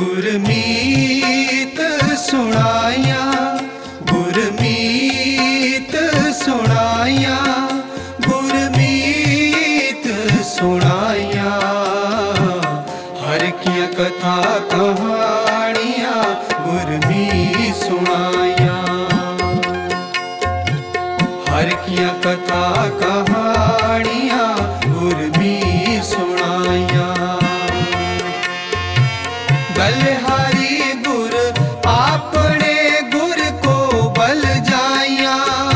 गुरमीत सुनाया, गुरमीत सुनाया, गुरमीत सुनाया। हर की कथा कहानियाँ गुरमीत सुनाया। हर की कथा कहानियाँ गुरमीत सुनाया। बलिहारी गुर आपने गुर को बल जाया।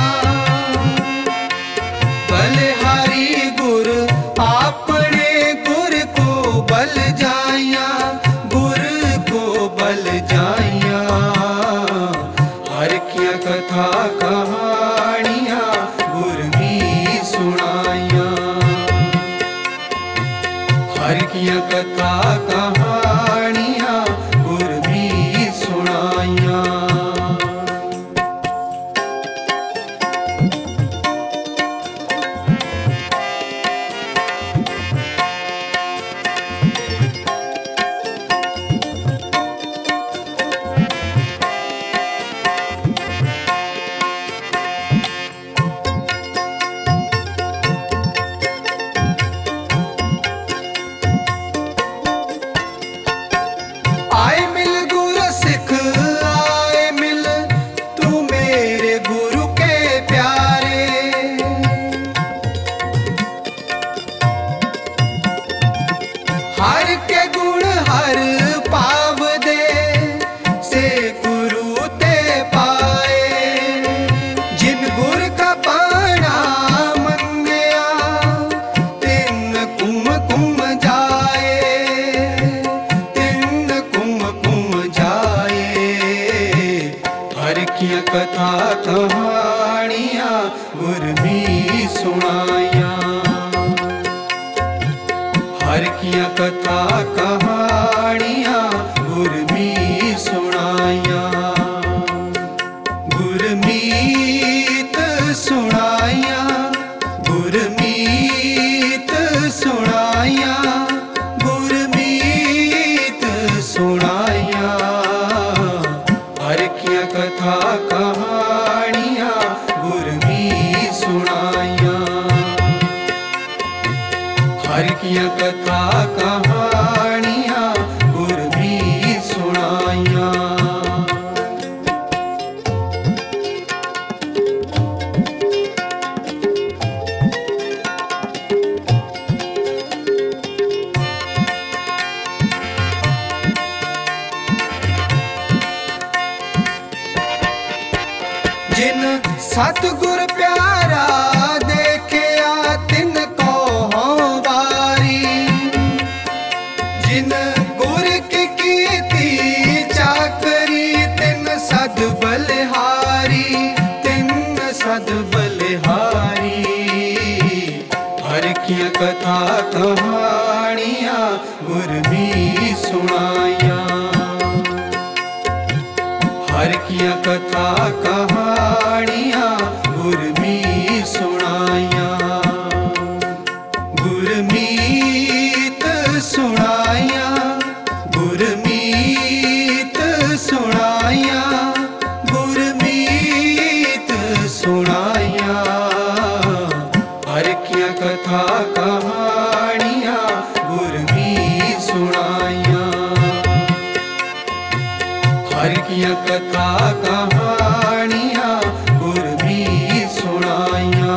बलिहारी गुर आपने गुर को बल जाया, गुर को बल जाया। हर की कथा कहानियाँ गुरमीत सुनाया। हर की कथा कहानियाँ गुरमीत सुनाया। आए मिल गुरु सिख, आए मिल तू मेरे गुरु के प्यारे। हर के गुण हर पाव दे से गुरु ते पाए। जिन गुर का पाना मन्या तिन कुम कुम जाए। हर की कथा कहानियाँ गुरमीत सुनाया। हर की कथा कहानियाँ गुरमीत सुनाया। गुरमीत सुनाया, गुरमीत सुनाया, गुरमीत सुनाया। हर की कथा कहानियाँ गुरमीत सुनाया। हर की कथा कहानियाँ गुरमीत सुनाया। जिन सतगुर प्यारा देखिया तिन को हों वारी। जिन गुर की कीती चाकरी तिन सद बलिहारी, तिन सद बलिहारी। हर की कथा कहानियाँ गुरमीत सुनाया। हर की कथा कहानियाँ गुरमीत सुनाया। गुरमीत सुनाया, गुरमीत सुनाया, गुरमीत सुनाया। हर की कथा कहानियाँ गुरमीत सुनाया। हर की कथा कहानियाँ गुरमीत सुनाया।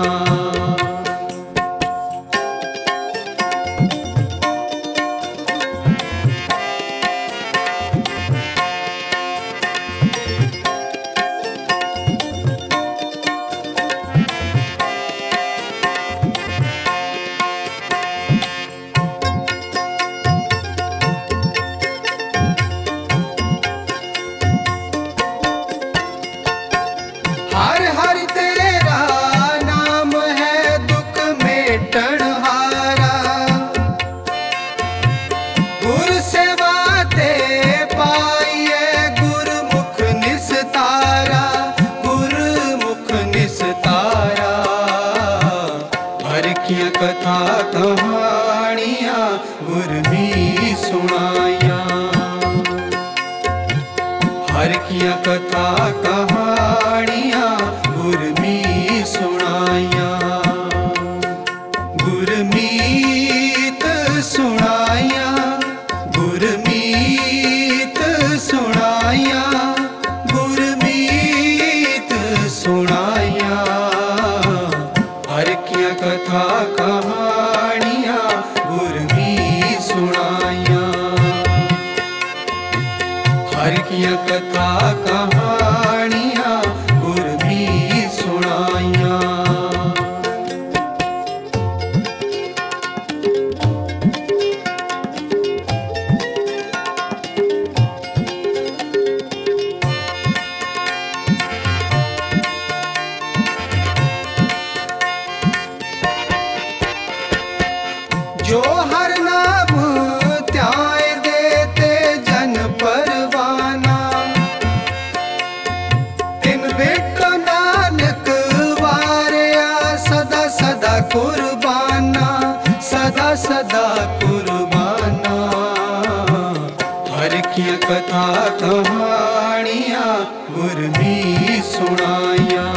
कथा कहानियाँ गुरमीत सुनाइयाँ। गुरमीत सुनाइयाँ, गुरमीत सुनाइयाँ, गुरमीत सुनाइयाँ। हर किया कथा कहानियाँ गुरमीत सुनाइयाँ। हर किया कथा कहानियाँ गुरमीत सुनाइयाँ। जो हर नाम त्याय देते जन परवाना, तिन बेटो नानक वारिया सदा सदा कुर्बाना, सदा सदा कुर्बाना। हर की कथा कहानियाँ गुरमीत सुनाइयाँ।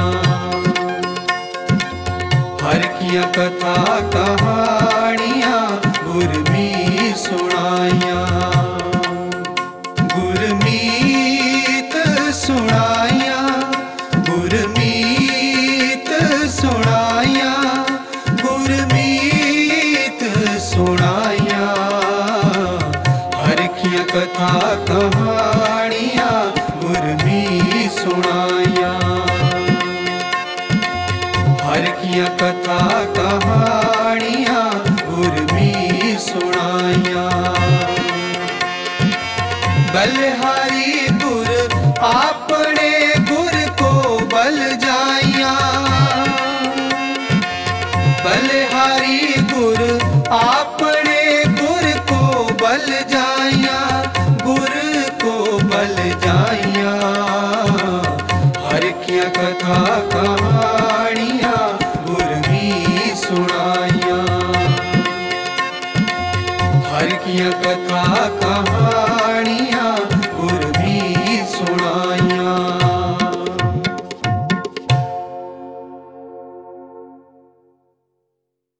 हर की कथा कहानियाँ गुरमीत सुनाइयाँ। गुरमीत सुनाइयाँ, गुरमीत सुनाइयाँ, गुरमीत सुनाइयाँ। हर की कथा कहानियाँ गुरमीत सुनाइयाँ। हर किया कथा कहानियाँ गुरमीत सुनाइयाँ। बलिहारी गुर अपने गुर को बल जाइया। बलिहारी गुर अपने गुर को बल जाइया, गुर को बल जाइया। हर किया कथा कहानियाँ गुरमीत सुनाइयाँ। हर किया